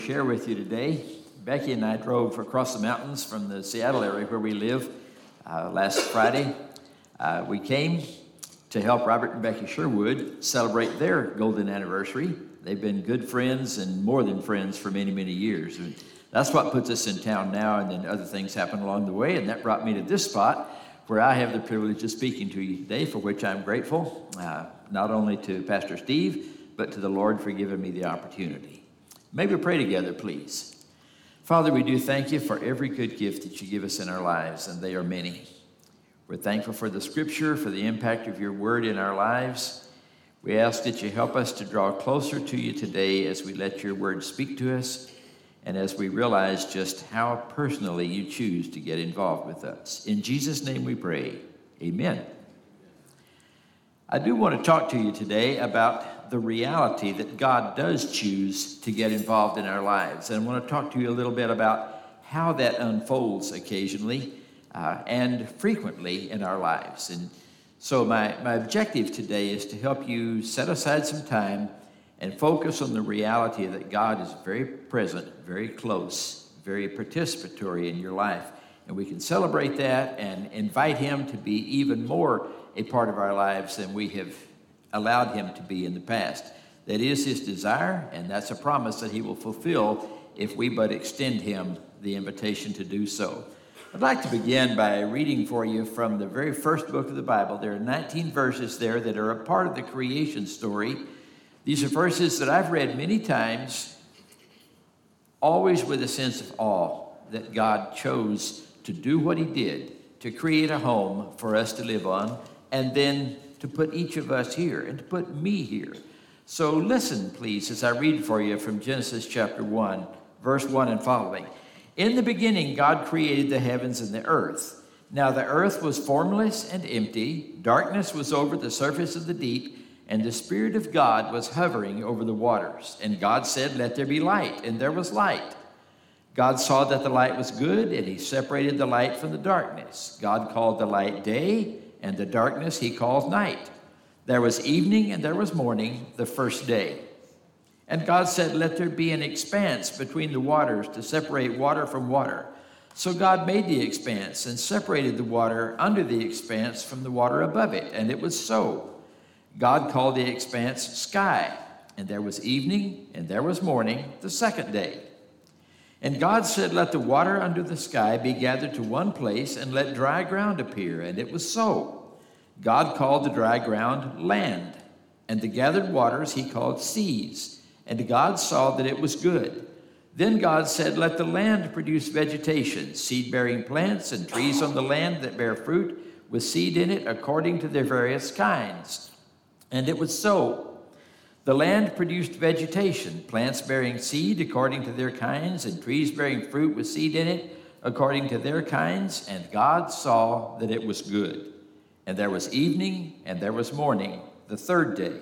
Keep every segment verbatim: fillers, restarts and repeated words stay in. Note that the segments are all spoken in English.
Share with you today. Becky and I drove across the mountains from the Seattle area where we live uh, last Friday. Uh, we came to help Robert and Becky Sherwood celebrate their golden anniversary. They've been good friends and more than friends for many, many years. And that's what puts us in town now, and then other things happen along the way, and that brought me to this spot where I have the privilege of speaking to you today, for which I'm grateful, uh, not only to Pastor Steve, but to the Lord for giving me the opportunity. May we pray together, please. Father, we do thank you for every good gift that you give us in our lives, and they are many. We're thankful for the Scripture, for the impact of your word in our lives. We ask that you help us to draw closer to you today as we let your word speak to us, and as we realize just how personally you choose to get involved with us. In Jesus' name we pray, amen. I do want to talk to you today about the reality that God does choose to get involved in our lives. And I want to talk to you a little bit about how that unfolds occasionally uh, and frequently in our lives. And so my, my objective today is to help you set aside some time and focus on the reality that God is very present, very close, very participatory in your life. And we can celebrate that and invite him to be even more a part of our lives than we have allowed him to be in the past. That is his desire, and that's a promise that he will fulfill if we but extend him the invitation to do so. I'd like to begin by reading for you from the very first book of the Bible. There are nineteen verses there that are a part of the creation story. These are verses that I've read many times, always with a sense of awe that God chose to do what he did, to create a home for us to live on, and then to put each of us here and to put me here. So listen, please, as I read for you from Genesis chapter one, verse one and following. In the beginning, God created the heavens and the earth. Now the earth was formless and empty. Darkness was over the surface of the deep, and the Spirit of God was hovering over the waters. And God said, "Let there be light," and there was light. God saw that the light was good, and he separated the light from the darkness. God called the light day, and the darkness he called night. There was evening and there was morning, the first day. And God said, "Let there be an expanse between the waters to separate water from water." So God made the expanse and separated the water under the expanse from the water above it, and it was so. God called the expanse sky, and there was evening and there was morning, the second day. And God said, "Let the water under the sky be gathered to one place, and let dry ground appear." And it was so. God called the dry ground land, and the gathered waters he called seas. And God saw that it was good. Then God said, "Let the land produce vegetation, seed-bearing plants, and trees on the land that bear fruit, with seed in it according to their various kinds." And it was so. The land produced vegetation, plants bearing seed according to their kinds, and trees bearing fruit with seed in it according to their kinds. And God saw that it was good. And there was evening, and there was morning, the third day.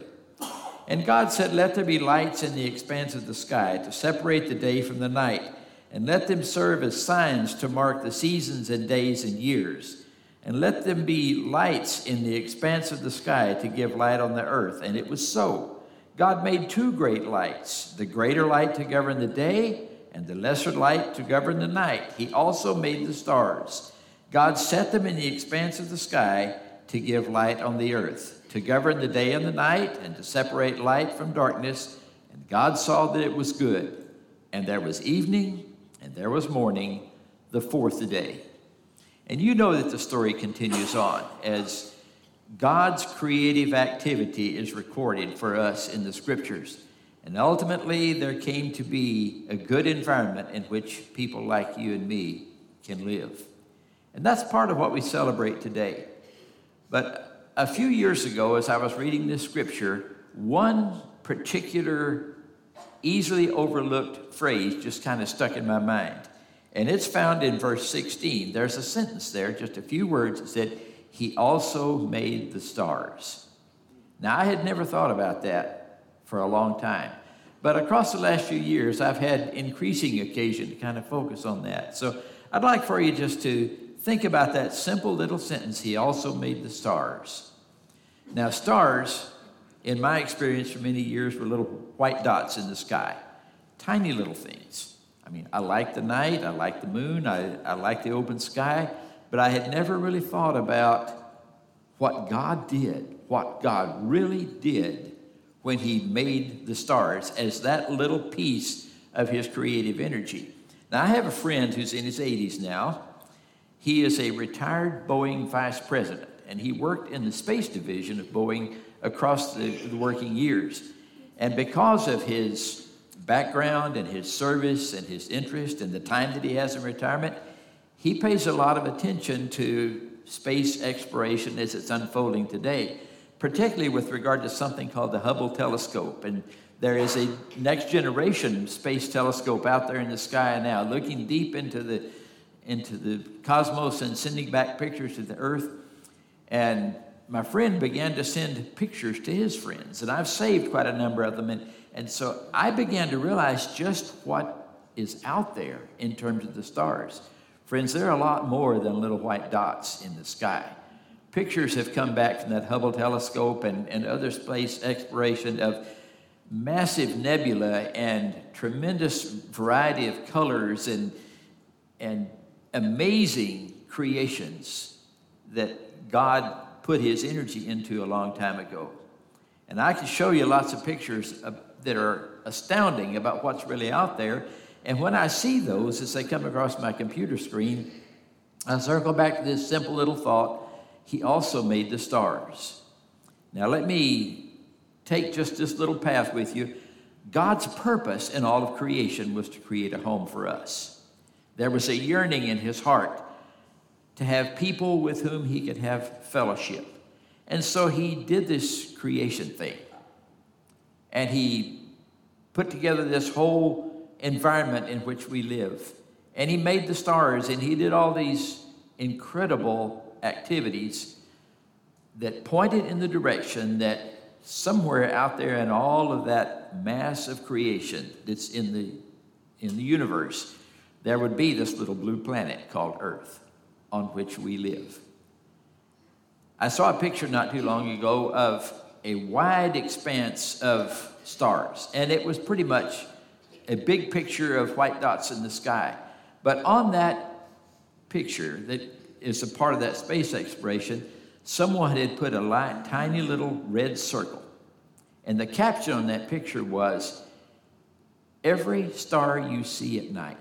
And God said, "Let there be lights in the expanse of the sky to separate the day from the night, and let them serve as signs to mark the seasons and days and years. And let them be lights in the expanse of the sky to give light on the earth." And it was so. God made two great lights, the greater light to govern the day and the lesser light to govern the night. He also made the stars. God set them in the expanse of the sky to give light on the earth, to govern the day and the night, and to separate light from darkness. And God saw that it was good. And there was evening and there was morning, the fourth day. And you know that the story continues on as God's creative activity is recorded for us in the scriptures. And ultimately, there came to be a good environment in which people like you and me can live. And that's part of what we celebrate today. But a few years ago, as I was reading this scripture, one particular easily overlooked phrase just kind of stuck in my mind. And it's found in verse sixteen. There's a sentence there, just a few words. It said, "He also made the stars." Now, I had never thought about that for a long time. But across the last few years, I've had increasing occasion to kind of focus on that. So I'd like for you just to think about that simple little sentence, "He also made the stars." Now, stars, in my experience for many years, were little white dots in the sky. tiny little things. I mean, I like the night, I like the moon, I, I like the open sky, but I had never really thought about what God did, what God really did when he made the stars as that little piece of his creative energy. Now, I have a friend who's in his eighties now. He is a retired Boeing vice president, and he worked in the space division of Boeing across the, the working years. And because of his background and his service and his interest and the time that he has in retirement, he pays a lot of attention to space exploration as it's unfolding today, particularly with regard to something called the Hubble telescope. And there is a next generation space telescope out there in the sky now, looking deep into the into the cosmos and sending back pictures to the Earth. And my friend began to send pictures to his friends, and I've saved quite a number of them. And, and so I began to realize just what is out there in terms of the stars. Friends, there are a lot more than little white dots in the sky. Pictures have come back from that Hubble telescope and, and other space exploration of massive nebula and tremendous variety of colors and, and amazing creations that God put his energy into a long time ago. And I can show you lots of pictures of, that are astounding about what's really out there. And when I see those as they come across my computer screen, I circle back to this simple little thought: he also made the stars. Now let me take just this little path with you. God's purpose in all of creation was to create a home for us. There was a yearning in his heart to have people with whom he could have fellowship. And so he did this creation thing. And he put together this whole environment in which we live. And he made the stars, and he did all these incredible activities that pointed in the direction that somewhere out there in all of that mass of creation that's in the, in the universe, there would be this little blue planet called Earth on which we live. I saw a picture not too long ago of a wide expanse of stars, and it was pretty much a big picture of white dots in the sky. But on that picture that is a part of that space exploration, someone had put a light, tiny little red circle. And the caption on that picture was, "Every star you see at night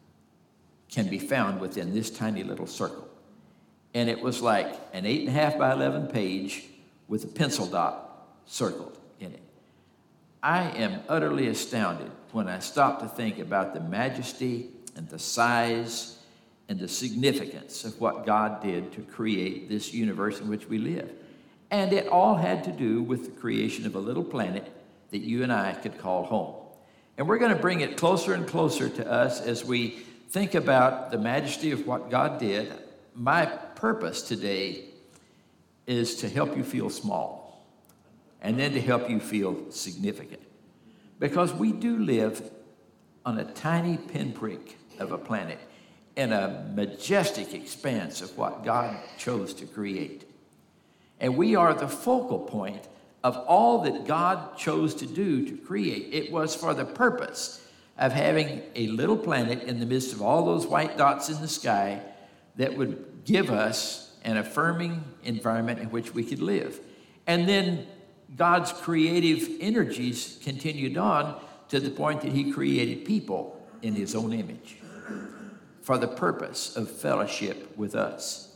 can be found within this tiny little circle." And it was like an eight and a half by eleven page with a pencil dot circled in it. I am utterly astounded when I stop to think about the majesty and the size and the significance of what God did to create this universe in which we live. And it all had to do with the creation of a little planet that you and I could call home. And we're going to bring it closer and closer to us as we think about the majesty of what God did. My purpose today is to help you feel small and then to help you feel significant. Because we do live on a tiny pinprick of a planet in a majestic expanse of what God chose to create. And we are the focal point of all that God chose to do to create. It was for the purpose of having a little planet in the midst of all those white dots in the sky that would give us an affirming environment in which we could live. And then God's creative energies continued on to the point that he created people in his own image for the purpose of fellowship with us.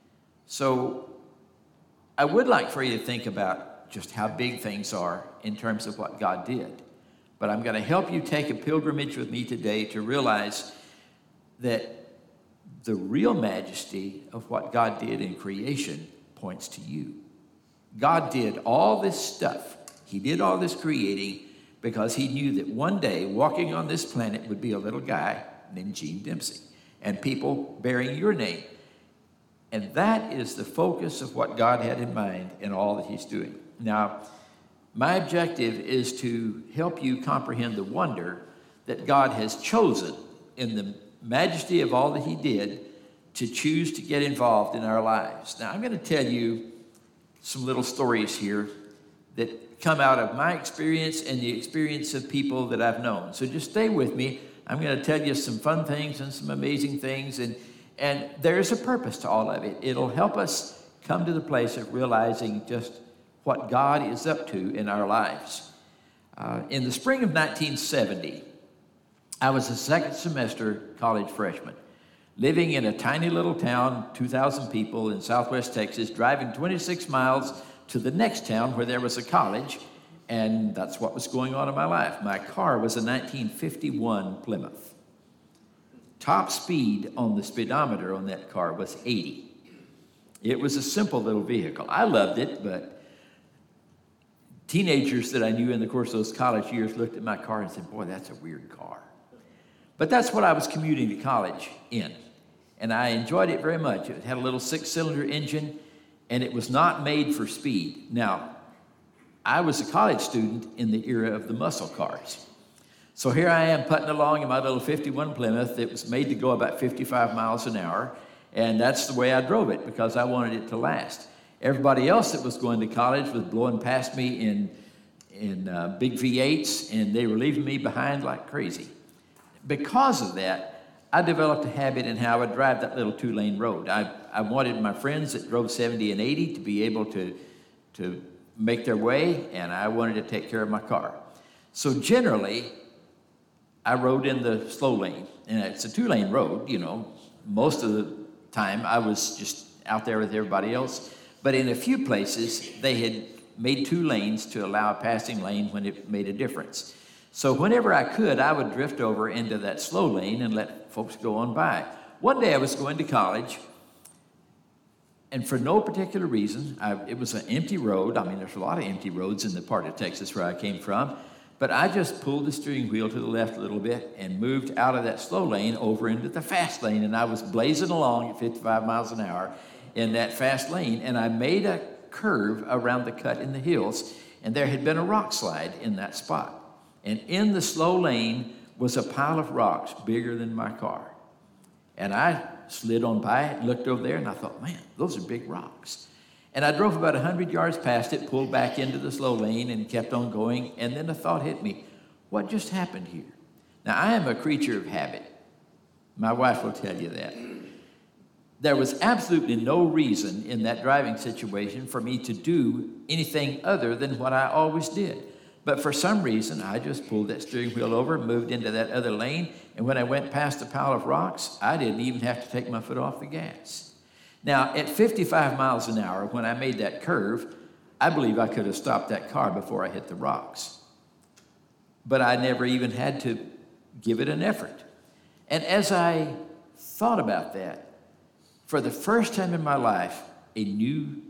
So I would like for you to think about just how big things are in terms of what God did. But I'm going to help you take a pilgrimage with me today to realize that the real majesty of what God did in creation points to you. God did all this stuff. He did all this creating because he knew that one day walking on this planet would be a little guy named Gene Dempsey and people bearing your name. And that is the focus of what God had in mind in all that he's doing. Now, my objective is to help you comprehend the wonder that God has chosen in the majesty of all that he did to choose to get involved in our lives. Now, I'm going to tell you some little stories here that come out of my experience and the experience of people that I've known. So just stay with me. I'm going to tell you some fun things and some amazing things, and, and there's a purpose to all of it. It'll help us come to the place of realizing just what God is up to in our lives. Uh, in the spring of nineteen seventy, I was a second semester college freshman, living in a tiny little town, two thousand people in southwest Texas, driving twenty-six miles to the next town where there was a college, and that's what was going on in my life. My car was a nineteen fifty-one Plymouth. Top speed on the speedometer on that car was eighty. It was a simple little vehicle. I loved it, but teenagers that I knew in the course of those college years looked at my car and said, boy, that's a weird car. But that's what I was commuting to college in, and I enjoyed it very much. It had a little six-cylinder engine, and it was not made for speed. Now, I was a college student in the era of the muscle cars. So here I am putting along in my little fifty-one Plymouth that was made to go about fifty-five miles an hour, and that's the way I drove it because I wanted it to last. Everybody else that was going to college was blowing past me in, in uh, big V eights, and they were leaving me behind like crazy. Because of that, I developed a habit in how I would drive that little two-lane road. I, I wanted my friends that drove seventy and eighty to be able to, to make their way, and I wanted to take care of my car. So generally, I rode in the slow lane, and it's a two-lane road, you know. Most of the time, I was just out there with everybody else. But in a few places, they had made two lanes to allow a passing lane when it made a difference. So whenever I could, I would drift over into that slow lane and let folks go on by. One day I was going to college, and for no particular reason, I, it was an empty road. I mean, there's a lot of empty roads in the part of Texas where I came from. But I just pulled the steering wheel to the left a little bit and moved out of that slow lane over into the fast lane, and I was blazing along at fifty-five miles an hour in that fast lane, and I made a curve around the cut in the hills, and there had been a rock slide in that spot. And in the slow lane was a pile of rocks bigger than my car. And I slid on by it, looked over there, and I thought, man, those are big rocks. And I drove about one hundred yards past it, pulled back into the slow lane, and kept on going, and then a thought hit me, what just happened here? Now, I am a creature of habit. My wife will tell you that. There was absolutely no reason in that driving situation for me to do anything other than what I always did. But for some reason, I just pulled that steering wheel over, moved into that other lane, and when I went past a pile of rocks, I didn't even have to take my foot off the gas. Now, at fifty-five miles an hour, when I made that curve, I believe I could have stopped that car before I hit the rocks. But I never even had to give it an effort. And as I thought about that, for the first time in my life, a new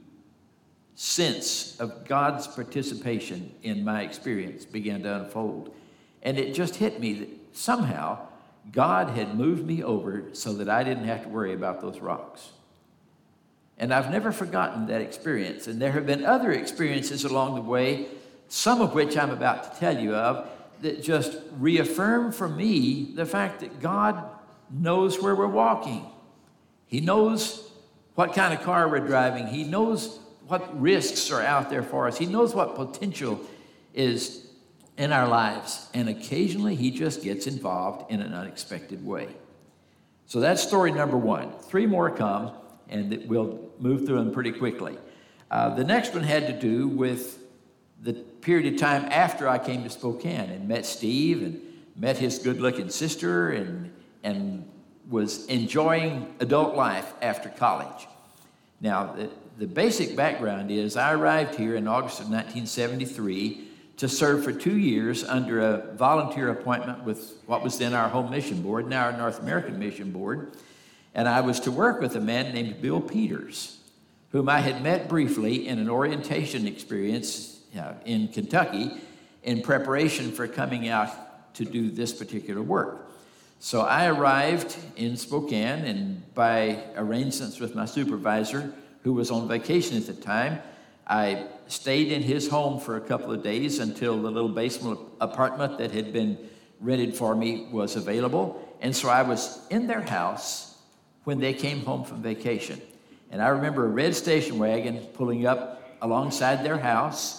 sense of God's participation in my experience began to unfold. And it just hit me that somehow God had moved me over so that I didn't have to worry about those rocks. And I've never forgotten that experience. And there have been other experiences along the way, some of which I'm about to tell you of, that just reaffirm for me the fact that God knows where we're walking. He knows what kind of car we're driving. He knows what risks are out there for us. He knows what potential is in our lives. And occasionally, he just gets involved in an unexpected way. So that's story number one. Three more come, and we'll move through them pretty quickly. Uh, the next one had to do with the period of time after I came to Spokane and met Steve and met his good-looking sister and, and was enjoying adult life after college. Now, the, the basic background is I arrived here in August of nineteen seventy-three to serve for two years under a volunteer appointment with what was then our home mission board, now our North American Mission Board. And I was to work with a man named Bill Peters, whom I had met briefly in an orientation experience uh, in Kentucky in preparation for coming out to do this particular work. So I arrived in Spokane, and by arrangements with my supervisor, who was on vacation at the time, I stayed in his home for a couple of days until the little basement apartment that had been rented for me was available. And so I was in their house when they came home from vacation. And I remember a red station wagon pulling up alongside their house,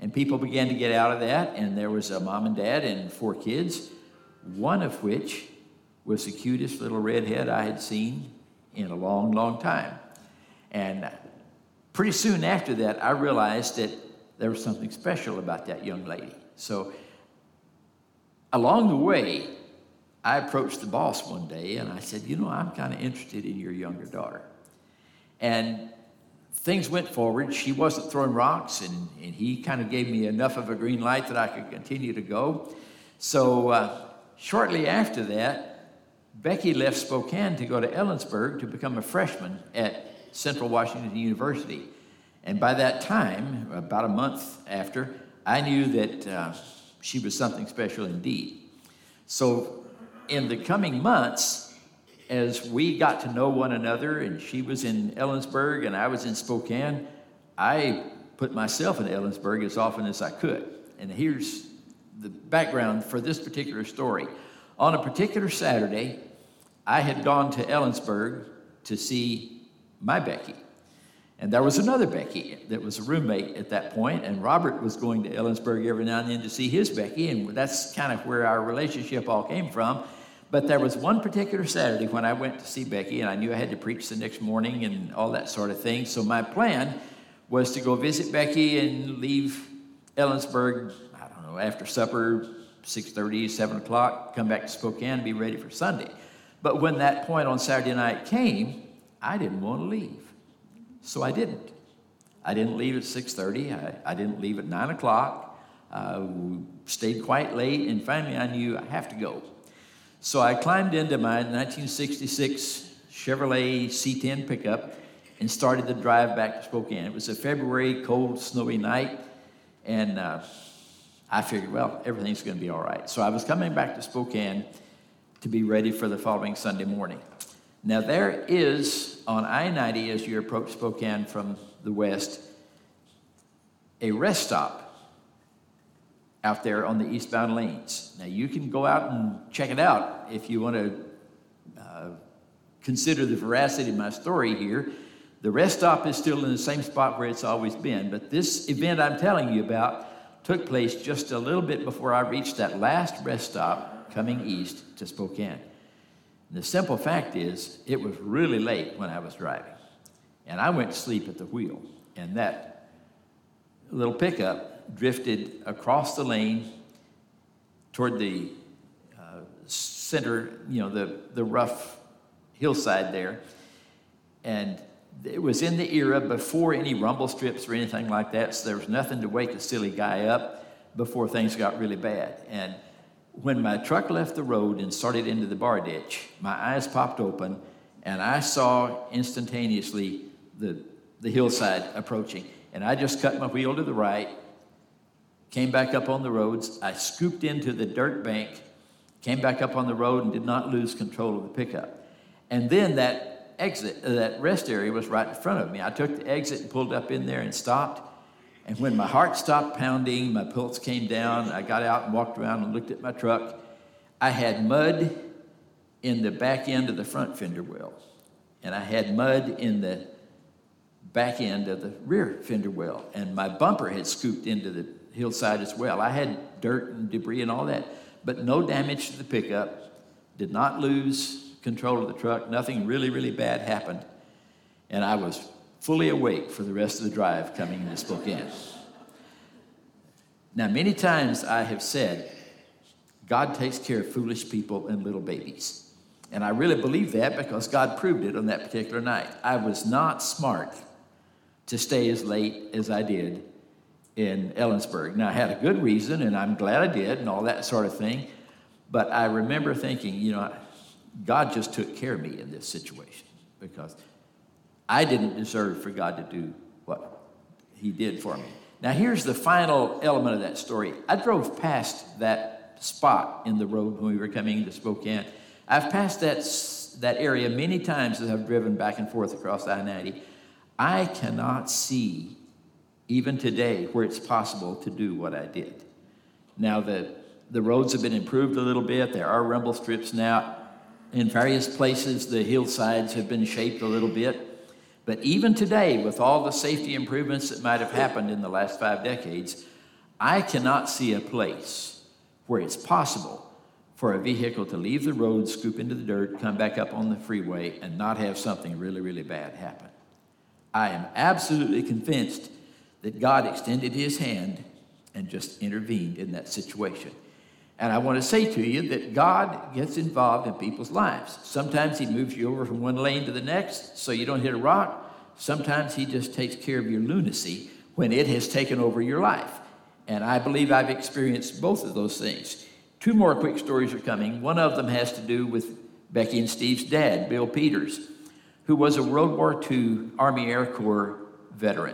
And people began to get out of that, and there was a mom and dad and four kids, one of which was the cutest little redhead I had seen in a long, long time. And pretty soon after that, I realized that there was something special about that young lady. So along the way, I approached the boss one day, and I said, you know, I'm kind of interested in your younger daughter. And things went forward. She wasn't throwing rocks, and, and he kind of gave me enough of a green light that I could continue to go. So uh, shortly after that, Becky left Spokane to go to Ellensburg to become a freshman at Central Washington University. And by that time, about a month after, I knew that uh, she was something special indeed. So in the coming months, as we got to know one another, and she was in Ellensburg and I was in Spokane, I put myself in Ellensburg as often as I could. And here's the background for this particular story. On a particular Saturday, I had gone to Ellensburg to see my Becky. And there was another Becky that was a roommate at that point, and Robert was going to Ellensburg every now and then to see his Becky, and that's kind of where our relationship all came from. But there was one particular Saturday when I went to see Becky, and I knew I had to preach the next morning and all that sort of thing. So my plan was to go visit Becky and leave Ellensburg, I don't know, after supper, six thirty, seven o'clock, come back to Spokane and be ready for Sunday. But when that point on Saturday night came, I didn't want to leave. So I didn't. I didn't leave at six thirty. I, I didn't leave at nine o'clock. Uh, stayed quite late, and finally I knew I have to go. So I climbed into my nineteen sixty-six Chevrolet C ten pickup and started the drive back to Spokane. It was a February, cold, snowy night, and uh, I figured, well, everything's going to be all right. So I was coming back to Spokane to be ready for the following Sunday morning. Now there is, on I ninety as you approach Spokane from the west, a rest stop out there on the eastbound lanes. Now you can go out and check it out if you want to uh, consider the veracity of my story here. The rest stop is still in the same spot where it's always been, but this event I'm telling you about took place just a little bit before I reached that last rest stop coming east to Spokane. And the simple fact is, it was really late when I was driving, and I went to sleep at the wheel, and that little pickup drifted across the lane toward the uh, center, you know, the, the rough hillside there. And it was in the era before any rumble strips or anything like that, so there was nothing to wake a silly guy up before things got really bad. And when my truck left the road and started into the bar ditch, my eyes popped open, and I saw instantaneously the, the hillside approaching. And I just cut my wheel to the right, came back up on the roads. I scooped into the dirt bank, came back up on the road, and did not lose control of the pickup. And then that exit, uh, that rest area was right in front of me. I took the exit and pulled up in there and stopped. And when my heart stopped pounding, my pulse came down, I got out and walked around and looked at my truck. I had mud in the back end of the front fender well, and I had mud in the back end of the rear fender well, and my bumper had scooped into the hillside as well. I had dirt and debris and all that, but no damage to the pickup, did not lose control of the truck, nothing really, really bad happened, and I was fully awake for the rest of the drive coming into Spokane. Now, many times I have said, God takes care of foolish people and little babies. And I really believe that because God proved it on that particular night. I was not smart to stay as late as I did in Ellensburg. Now, I had a good reason, and I'm glad I did, and all that sort of thing. But I remember thinking, you know, God just took care of me in this situation because I didn't deserve for God to do what he did for me. Now, here's the final element of that story. I drove past that spot in the road when we were coming into Spokane. I've passed that, that area many times as I've driven back and forth across I ninety. I cannot see, even today, where it's possible to do what I did. Now, the, the roads have been improved a little bit. There are rumble strips now. In various places, the hillsides have been shaped a little bit. But even today, with all the safety improvements that might have happened in the last five decades, I cannot see a place where it's possible for a vehicle to leave the road, scoop into the dirt, come back up on the freeway, and not have something really, really bad happen. I am absolutely convinced that God extended his hand and just intervened in that situation. And I want to say to you that God gets involved in people's lives. Sometimes he moves you over from one lane to the next so you don't hit a rock. Sometimes he just takes care of your lunacy when it has taken over your life. And I believe I've experienced both of those things. Two more quick stories are coming. One of them has to do with Becky and Steve's dad, Bill Peters, who was a World War Two Army Air Corps veteran.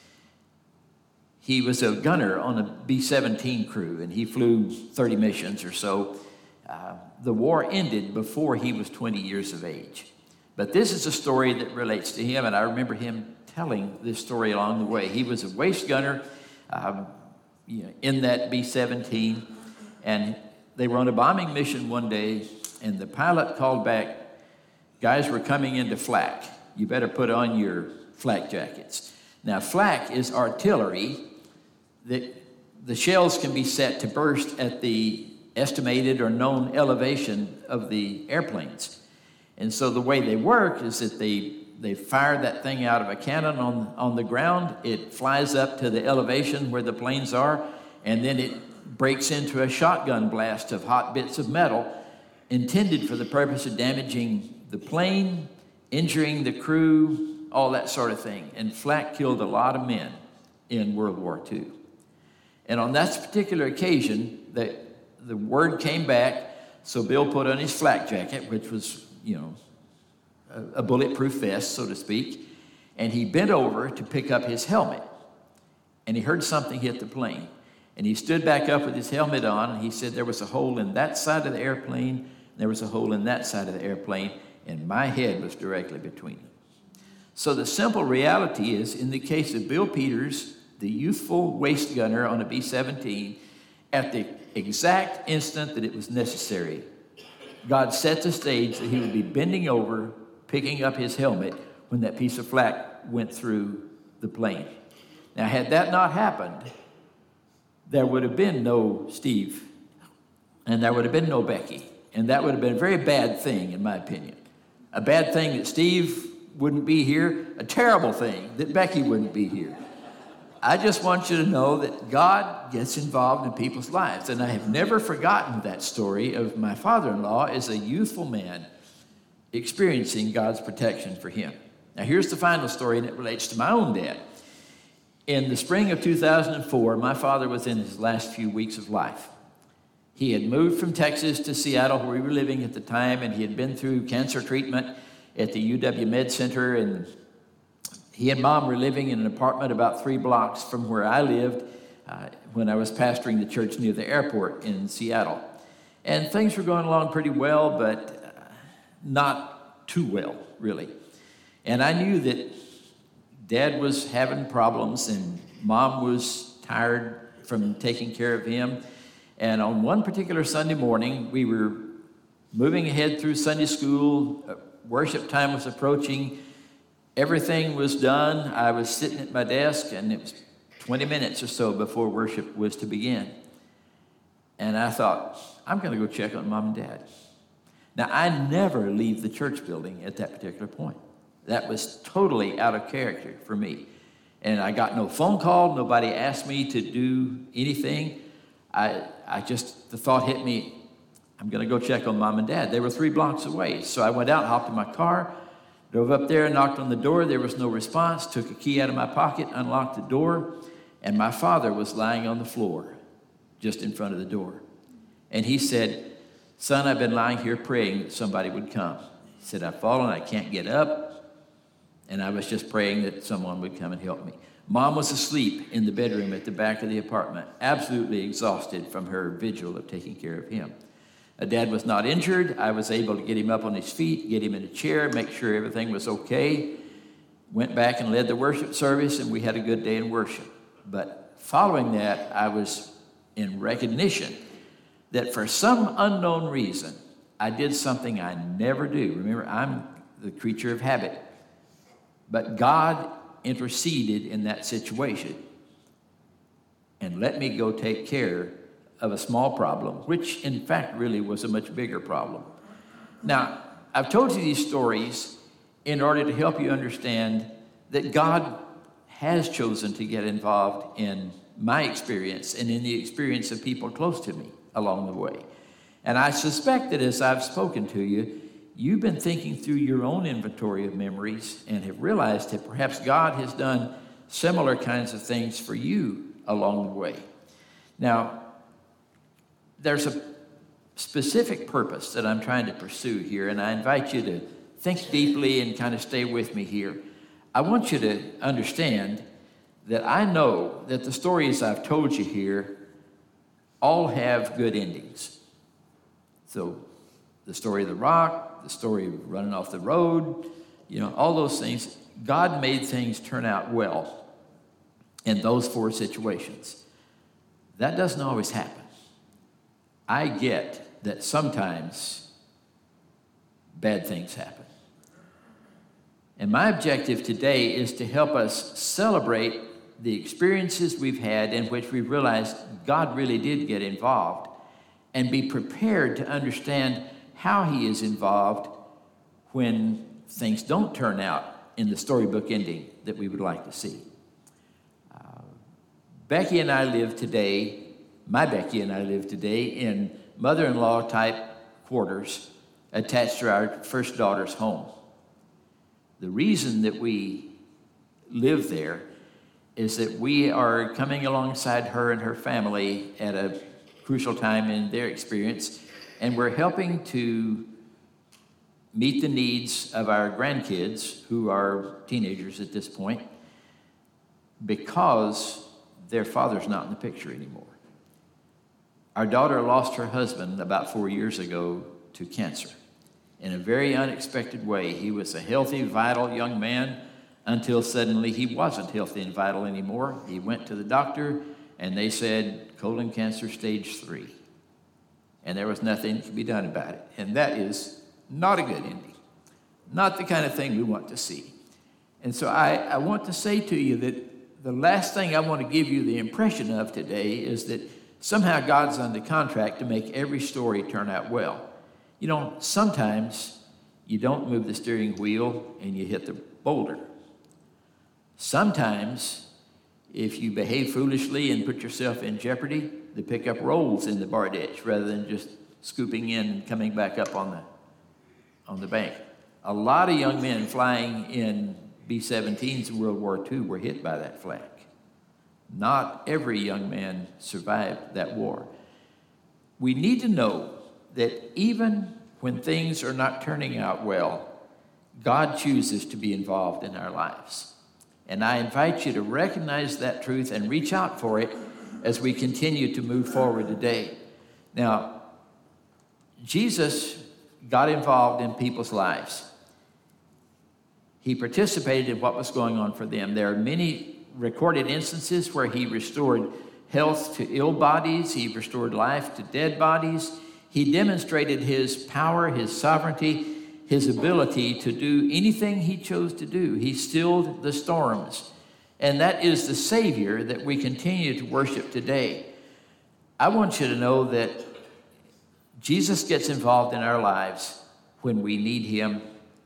He was a gunner on a B seventeen crew, and he flew thirty missions or so. Uh, the war ended before he was twenty years of age. But this is a story that relates to him, and I remember him telling this story along the way. He was a waist gunner um, you know, in that B seventeen, and they were on a bombing mission one day, and the pilot called back, guys, we're coming into flak. You better put on your flak jackets. Now, flak is artillery that the shells can be set to burst at the estimated or known elevation of the airplanes. And so the way they work is that they, they fire that thing out of a cannon on, on the ground. It flies up to the elevation where the planes are, and then it breaks into a shotgun blast of hot bits of metal intended for the purpose of damaging the plane, injuring the crew, all that sort of thing. And flak killed a lot of men in World War Two. And on that particular occasion, the, the word came back, so Bill put on his flak jacket, which was, you know, a, a bulletproof vest, so to speak, and he bent over to pick up his helmet. And he heard something hit the plane. And he stood back up with his helmet on, and he said there was a hole in that side of the airplane, and there was a hole in that side of the airplane, and my head was directly between them. So the simple reality is, in the case of Bill Peters, the youthful waist gunner on a B seventeen, at the exact instant that it was necessary, God set the stage that he would be bending over, picking up his helmet when that piece of flak went through the plane. Now, had that not happened, there would have been no Steve, and there would have been no Becky, and that would have been a very bad thing, in my opinion. A bad thing that Steve wouldn't be here, a terrible thing that Becky wouldn't be here. I just want you to know that God gets involved in people's lives, and I have never forgotten that story of my father-in-law as a youthful man experiencing God's protection for him. Now, here's the final story, and it relates to my own dad. In the spring of two thousand four, my father was in his last few weeks of life. He had moved from Texas to Seattle, where we were living at the time, and he had been through cancer treatment at the U W Med Center, and he and Mom were living in an apartment about three blocks from where I lived uh, when I was pastoring the church near the airport in Seattle. And things were going along pretty well, but uh, not too well, really. And I knew that Dad was having problems, and Mom was tired from taking care of him. And on one particular Sunday morning, we were moving ahead through Sunday school. Uh, worship time was approaching. Everything was done. I was sitting at my desk, and it was twenty minutes or so before worship was to begin. And I thought, I'm going to go check on Mom and Dad. Now, I never leave the church building at that particular point. That was totally out of character for me. And I got no phone call. Nobody asked me to do anything. I, I just, the thought hit me, I'm going to go check on Mom and Dad. They were three blocks away. So I went out, hopped in my car, drove up there, knocked on the door. There was no response. Took a key out of my pocket, unlocked the door, and my father was lying on the floor just in front of the door. And he said, son, I've been lying here praying that somebody would come. He said, I've fallen, I can't get up. And I was just praying that someone would come and help me. Mom was asleep in the bedroom at the back of the apartment, absolutely exhausted from her vigil of taking care of him. Dad was not injured. I was able to get him up on his feet, get him in a chair, make sure everything was okay. Went back and led the worship service, and we had a good day in worship. But following that, I was in recognition that for some unknown reason, I did something I never do. Remember, I'm the creature of habit. But God interceded in that situation. and let me go take care of a small problem, which in fact really was a much bigger problem. Now, I've told you these stories in order to help you understand that God has chosen to get involved in my experience and in the experience of people close to me along the way. And I suspect that as I've spoken to you, you've been thinking through your own inventory of memories and have realized that perhaps God has done similar kinds of things for you along the way. Now, there's a specific purpose that I'm trying to pursue here, and I invite you to think deeply and kind of stay with me here. I want you to understand that I know that the stories I've told you here all have good endings. So the story of the rock, the story of running off the road, you know, all those things, God made things turn out well in those four situations. That doesn't always happen. I get that sometimes bad things happen. And my objective today is to help us celebrate the experiences we've had in which we realized God really did get involved, and be prepared to understand how he is involved when things don't turn out in the storybook ending that we would like to see. Uh, Becky and I live today, my Becky and I live today in mother-in-law type quarters attached to our first daughter's home. The reason that we live there is that we are coming alongside her and her family at a crucial time in their experience, and we're helping to meet the needs of our grandkids, who are teenagers at this point, because their father's not in the picture anymore. Our daughter lost her husband about four years ago to cancer in a very unexpected way. He was a healthy, vital young man until suddenly he wasn't healthy and vital anymore. He went to the doctor, and they said colon cancer stage three. And there was nothing that could be done about it. And that is not a good ending. Not the kind of thing we want to see. And so I, I want to say to you that the last thing I want to give you the impression of today is that somehow God's under contract to make every story turn out well. You know, sometimes you don't move the steering wheel and you hit the boulder. Sometimes, if you behave foolishly and put yourself in jeopardy, the pickup rolls in the bar ditch rather than just scooping in and coming back up on the on the bank. A lot of young men flying in B seventeens in World War Two were hit by that flak. Not every young man survived that war. We need to know that even when things are not turning out well, God chooses to be involved in our lives. And I invite you to recognize that truth and reach out for it as we continue to move forward today. Now, Jesus got involved in people's lives. He participated in what was going on for them. There are many recorded instances where he restored health to ill bodies. He restored life to dead bodies. He demonstrated his power, his sovereignty, his ability to do anything he chose to do. He stilled the storms. And that is the Savior that we continue to worship today. I want you to know that Jesus gets involved in our lives when we need him,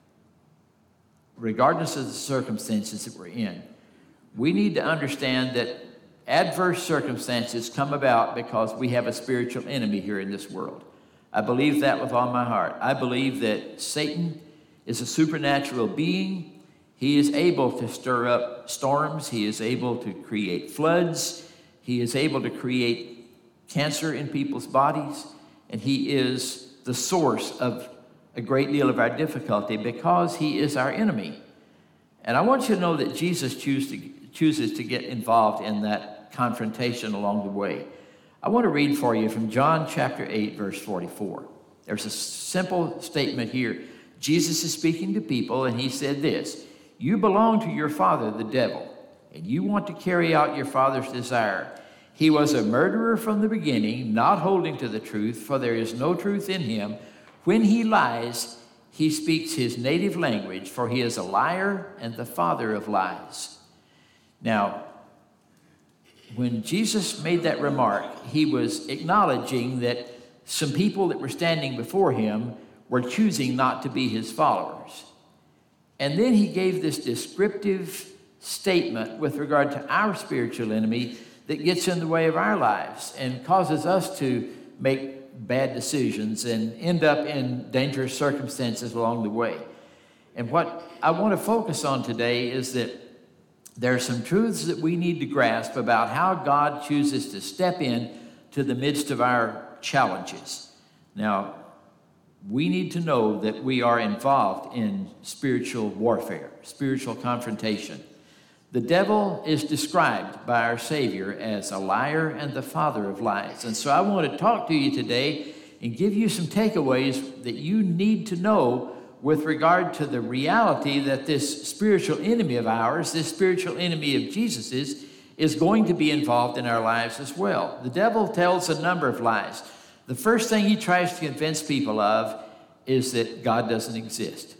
regardless of the circumstances that we're in. We need to understand that adverse circumstances come about because we have a spiritual enemy here in this world. I believe that with all my heart. I believe that Satan is a supernatural being. He is able to stir up storms. He is able to create floods. He is able to create cancer in people's bodies. And he is the source of a great deal of our difficulty because he is our enemy. And I want you to know that Jesus choose to, chooses to get involved in that confrontation along the way. I want to read for you from John chapter eight, verse forty-four. There's a simple statement here. Jesus is speaking to people, and he said this: "You belong to your father, the devil, and you want to carry out your father's desire. He was a murderer from the beginning, not holding to the truth, for there is no truth in him. When he lies, he speaks his native language, for he is a liar and the father of lies." Now, when Jesus made that remark, he was acknowledging that some people that were standing before him were choosing not to be his followers. And then he gave this descriptive statement with regard to our spiritual enemy that gets in the way of our lives and causes us to make bad decisions and end up in dangerous circumstances along the way. And what I want to focus on today is that there are some truths that we need to grasp about how God chooses to step in to the midst of our challenges. Now, we need to know that we are involved in spiritual warfare, spiritual confrontation. The devil is described by our Savior as a liar and the father of lies. And so I want to talk to you today and give you some takeaways that you need to know with regard to the reality that this spiritual enemy of ours, this spiritual enemy of Jesus's, is going to be involved in our lives as well. The devil tells a number of lies. The first thing he tries to convince people of is that God doesn't exist.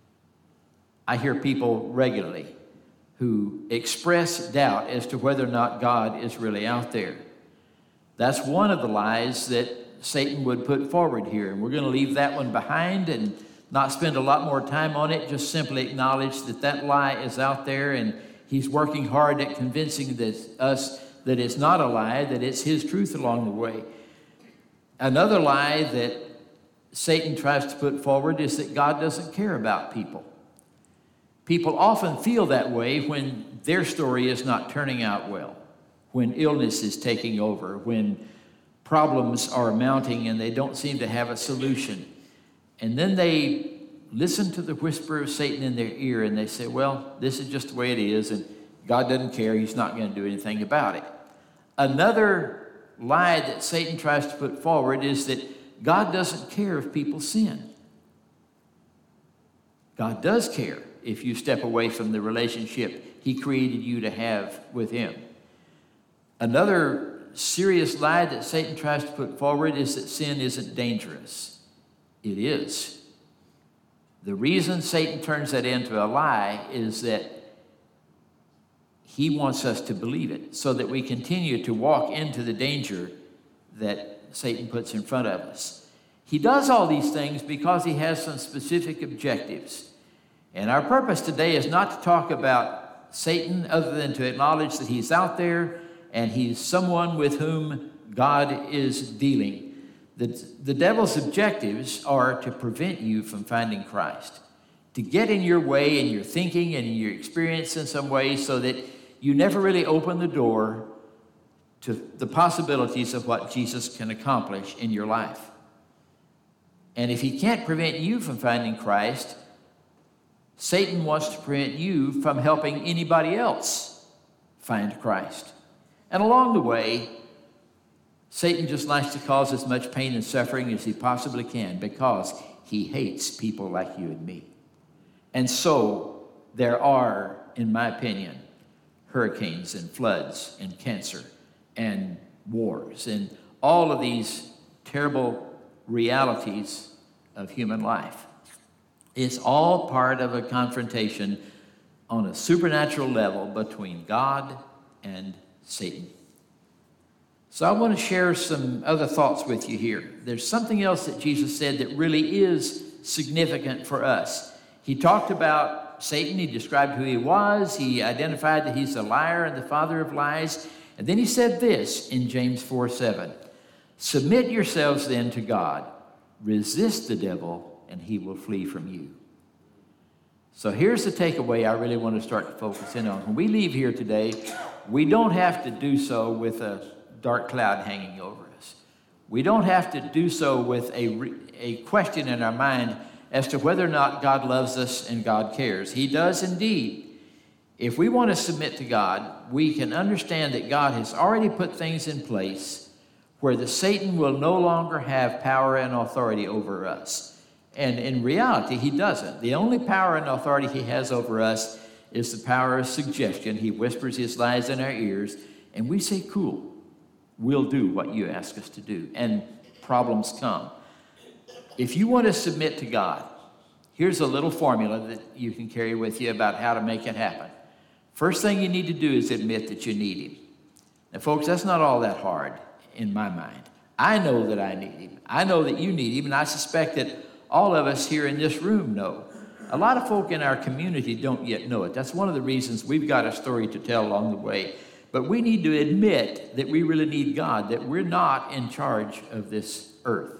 I hear people regularly who express doubt as to whether or not God is really out there. That's one of the lies that Satan would put forward here, and we're going to leave that one behind and not spend a lot more time on it, just simply acknowledge that that lie is out there, and he's working hard at convincing this, us that it's not a lie, that it's his truth along the way. Another lie that Satan tries to put forward is that God doesn't care about people. People often feel that way when their story is not turning out well, when illness is taking over, when problems are mounting and they don't seem to have a solution. And then they listen to the whisper of Satan in their ear and they say, well, this is just the way it is, and God doesn't care. He's not going to do anything about it. Another lie that Satan tries to put forward is that God doesn't care if people sin. God does care if you step away from the relationship he created you to have with him. Another serious lie that Satan tries to put forward is that sin isn't dangerous. It is. The reason Satan turns that into a lie is that he wants us to believe it so that we continue to walk into the danger that Satan puts in front of us. He does all these things because he has some specific objectives. And our purpose today is not to talk about Satan other than to acknowledge that he's out there and he's someone with whom God is dealing. The, the devil's objectives are to prevent you from finding Christ, to get in your way in your thinking and in your experience in some way so that you never really open the door to the possibilities of what Jesus can accomplish in your life. And if he can't prevent you from finding Christ, Satan wants to prevent you from helping anybody else find Christ. And along the way, Satan just likes to cause as much pain and suffering as he possibly can because he hates people like you and me. And so there are, in my opinion, hurricanes and floods and cancer and wars and all of these terrible realities of human life. It's all part of a confrontation on a supernatural level between God and Satan. So I want to share some other thoughts with you here. There's something else that Jesus said that really is significant for us. He talked about Satan. He described who he was. He identified that he's a liar and the father of lies. And then he said this in James four seven. Submit yourselves then to God. Resist the devil, and he will flee from you. So here's the takeaway I really want to start to focus in on. When we leave here today, we don't have to do so with a dark cloud hanging over us. We don't have to do so with a, a question in our mind as to whether or not God loves us and God cares. He does indeed. If we want to submit to God, we can understand that God has already put things in place where the Satan will no longer have power and authority over us. And in reality, he doesn't. The only power and authority he has over us is the power of suggestion. He whispers his lies in our ears, and we say, cool. We'll do what you ask us to do, and problems come. If you want to submit to God, here's a little formula that you can carry with you about how to make it happen. First thing you need to do is admit that you need him. Now, folks, that's not all that hard in my mind. I know that I need him. I know that you need him, and I suspect that all of us here in this room know. A lot of folk in our community don't yet know it. That's one of the reasons we've got a story to tell along the way. But we need to admit that we really need God, that we're not in charge of this earth.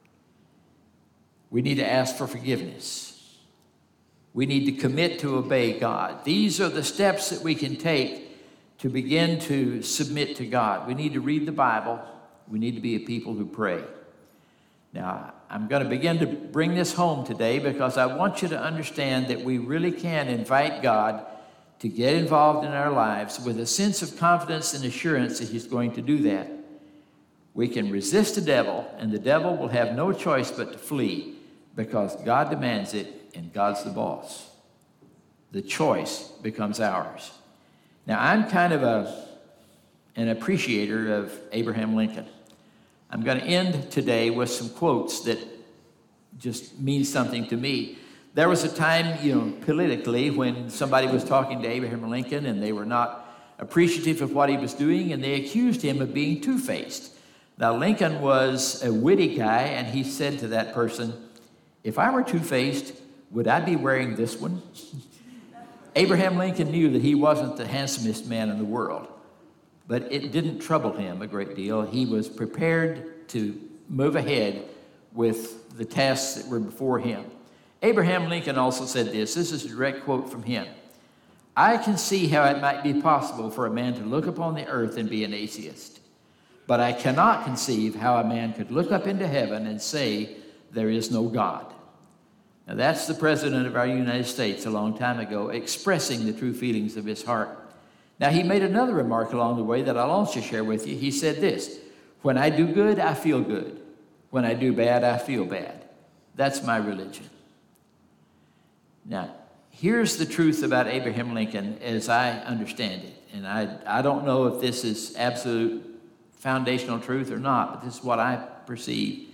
We need to ask for forgiveness. We need to commit to obey God. These are the steps that we can take to begin to submit to God. We need to read the Bible. We need to be a people who pray. Now, I'm going to begin to bring this home today because I want you to understand that we really can invite God to get involved in our lives with a sense of confidence and assurance that he's going to do that. We can resist the devil, and the devil will have no choice but to flee because God demands it, and God's the boss. The choice becomes ours. Now, I'm kind of a, an appreciator of Abraham Lincoln. I'm going to end today with some quotes that just mean something to me. There was a time, you know, politically, when somebody was talking to Abraham Lincoln and they were not appreciative of what he was doing, and they accused him of being two-faced. Now, Lincoln was a witty guy, and he said to that person, "If I were two-faced, would I be wearing this one?" Abraham Lincoln knew that he wasn't the handsomest man in the world, but it didn't trouble him a great deal. He was prepared to move ahead with the tasks that were before him. Abraham Lincoln also said this. This is a direct quote from him. "I can see how it might be possible for a man to look upon the earth and be an atheist, but I cannot conceive how a man could look up into heaven and say, 'There is no God.'" Now, that's the President of our United States a long time ago, expressing the true feelings of his heart. Now, he made another remark along the way that I'll also share with you. He said this, "When I do good, I feel good. When I do bad, I feel bad. That's my religion." Now, here's the truth about Abraham Lincoln as I understand it. And I, I don't know if this is absolute foundational truth or not, but this is what I perceive.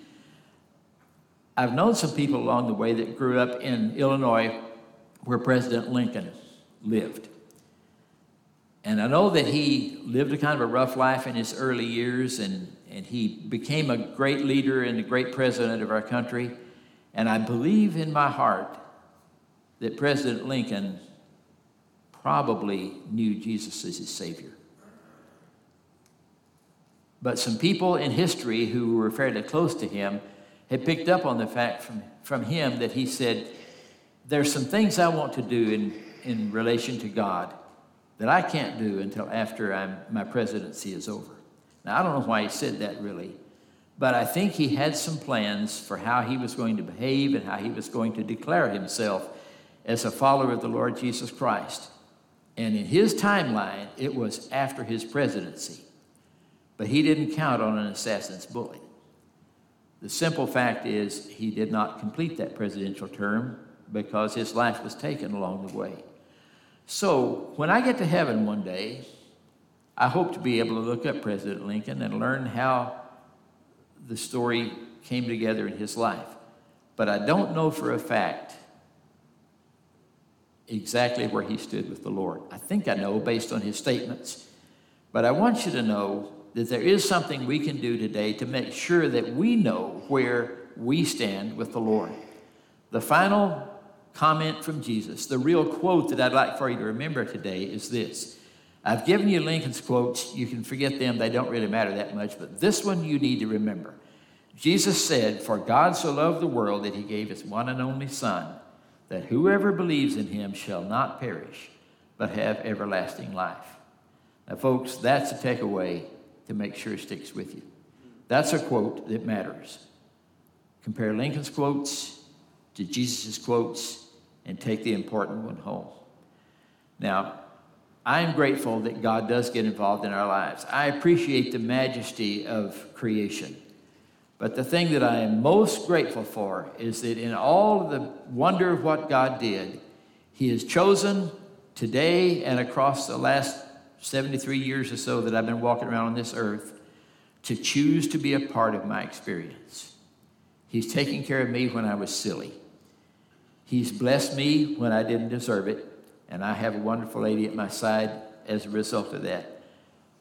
I've known some people along the way that grew up in Illinois where President Lincoln lived. And I know that he lived a kind of a rough life in his early years, and, and he became a great leader and a great president of our country. And I believe in my heart that President Lincoln probably knew Jesus as his Savior. But some people in history who were fairly close to him had picked up on the fact from, from him that he said, "There's some things I want to do in, in relation to God that I can't do until after I'm, my presidency is over." Now, I don't know why he said that really, but I think he had some plans for how he was going to behave and how he was going to declare himself as a follower of the Lord Jesus Christ. And in his timeline, it was after his presidency. But he didn't count on an assassin's bullet. The simple fact is he did not complete that presidential term because his life was taken along the way. So when I get to heaven one day, I hope to be able to look up President Lincoln and learn how the story came together in his life. But I don't know for a fact exactly where he stood with the Lord. I think I know based on his statements. But I want you to know that there is something we can do today to make sure that we know where we stand with the Lord. The final comment from Jesus, the real quote that I'd like for you to remember today is this. I've given you Lincoln's quotes. You can forget them. They don't really matter that much. But this one you need to remember. Jesus said, "For God so loved the world that he gave his one and only Son, that whoever believes in him shall not perish, but have everlasting life." Now, folks, that's a takeaway to make sure it sticks with you. That's a quote that matters. Compare Lincoln's quotes to Jesus' quotes and take the important one home. Now, I'm grateful that God does get involved in our lives. I appreciate the majesty of creation. But the thing that I am most grateful for is that in all of the wonder of what God did, he has chosen today and across the last seventy-three years or so that I've been walking around on this earth to choose to be a part of my experience. He's taken care of me when I was silly. He's blessed me when I didn't deserve it, and I have a wonderful lady at my side as a result of that.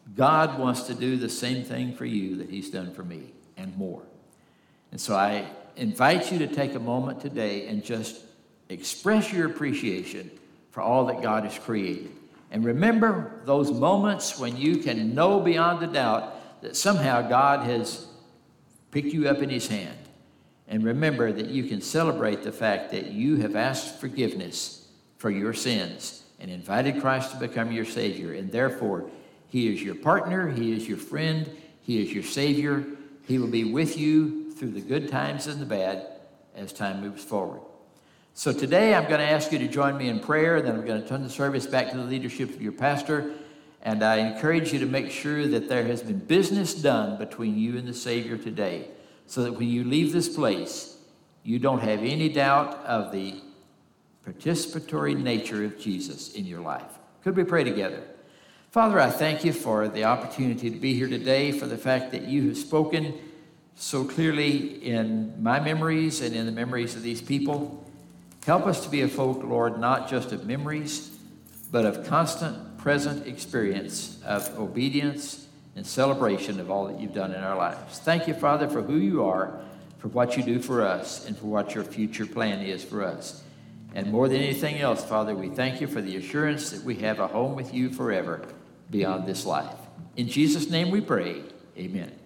God wants to do the same thing for you that he's done for me and more. And so I invite you to take a moment today and just express your appreciation for all that God has created. And remember those moments when you can know beyond a doubt that somehow God has picked you up in his hand. And remember that you can celebrate the fact that you have asked forgiveness for your sins and invited Christ to become your Savior. And therefore, he is your partner, he is your friend, he is your Savior. He will be with you through the good times and the bad as time moves forward. So today I'm going to ask you to join me in prayer, then I'm going to turn the service back to the leadership of your pastor, and I encourage you to make sure that there has been business done between you and the Savior today, so that when you leave this place, you don't have any doubt of the participatory nature of Jesus in your life. Could we pray together? Father, I thank you for the opportunity to be here today, for the fact that you have spoken so clearly in my memories and in the memories of these people. Help us to be a folk, Lord, not just of memories, but of constant, present experience of obedience and celebration of all that you've done in our lives. Thank you, Father, for who you are, for what you do for us, and for what your future plan is for us. And more than anything else, Father, we thank you for the assurance that we have a home with you forever beyond this life. In Jesus' name we pray, amen.